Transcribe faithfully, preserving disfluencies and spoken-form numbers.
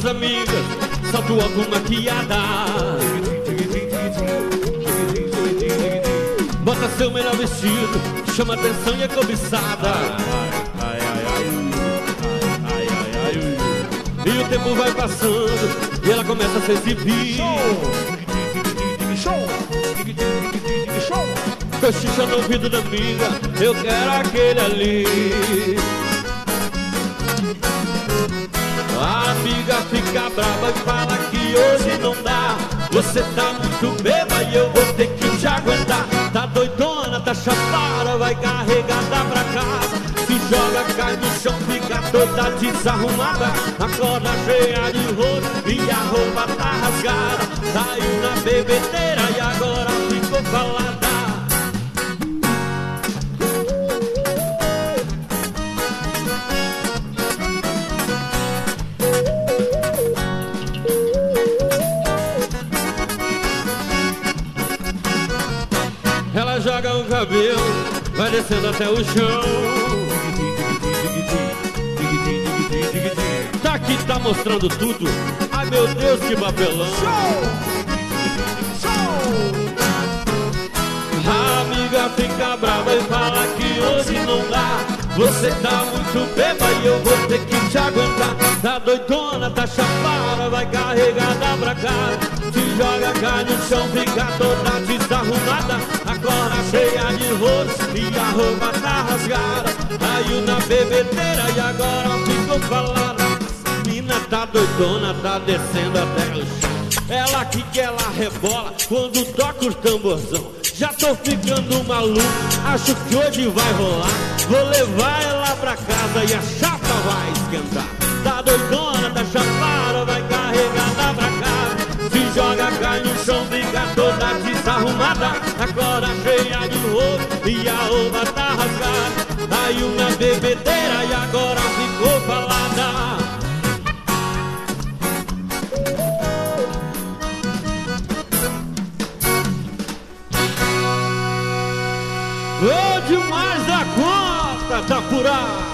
pras amigas, salto alto maquiada. Bota seu melhor vestido, chama atenção e é cobiçada. Ai, ai, ai, ai, ai, ai, ai. E o tempo vai passando e ela começa a se exibir. Show! Show! Cochicha no ouvido da amiga, eu quero aquele ali. A amiga fica brava e fala que hoje não dá. Você tá muito bêbada e eu vou ter que te aguentar. Tá doidona, tá chapada, vai carregada pra casa. Se joga, cai no chão, fica toda desarrumada. Acorda cheia de rosto e a roupa tá rasgada. Saiu na bebedeira e agora ficou falada. Ela joga o cabelo, vai descendo até o chão. Tá aqui, tá mostrando tudo. Ai meu Deus, que papelão. A amiga fica brava e fala que hoje não dá. Você tá muito bêbada e eu vou ter que te aguentar. Tá doidona, tá chapada, vai carregada pra casa. Se joga, cai no chão, fica toda desarrumada. Acorda cheia de rosto e a roupa tá rasgada. Caiu na bebedeira e agora ficou falada. Essa mina tá doidona, tá descendo até o chão. Ela que que ela rebola quando toca o tamborzão. Já tô ficando maluco, acho que hoje vai rolar. Vou levar ela pra casa e a chapa vai esquentar. Tá doidona, tá chapada, vai carregada pra casa. Se joga, cai no chão, fica toda desarrumada. Acorda cheia de rosto e a roupa tá rasgada. Caiu na bebedeira e agora ficou falada. Ô, demais da conta, tá furado.